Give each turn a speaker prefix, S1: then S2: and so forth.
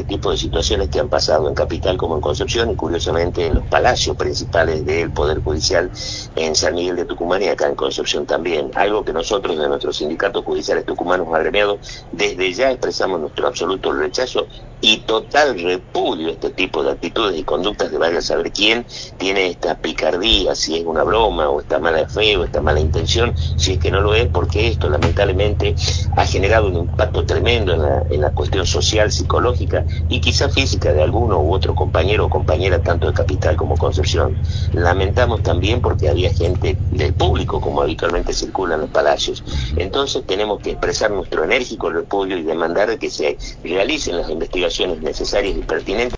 S1: este tipo de situaciones que han pasado en Capital como en Concepción y curiosamente en los palacios principales del Poder Judicial en San Miguel de Tucumán y acá en Concepción también. Algo que nosotros de nuestros sindicatos judiciales tucumanos agremiados desde ya expresamos nuestro absoluto rechazo y total repudio a este tipo de actitudes y conductas de vaya a saber quién tiene esta picardía, si es una broma o esta mala fe o esta mala intención, si es que no lo es, porque esto lamentablemente ha generado un impacto tremendo en la cuestión social, psicológica y quizá física de alguno u otro compañero o compañera tanto de Capital como Concepción. Lamentamos también porque había gente del público como habitualmente circula en los palacios. Entonces tenemos que expresar nuestro enérgico repudio y demandar que se realicen las investigaciones necesarias y pertinentes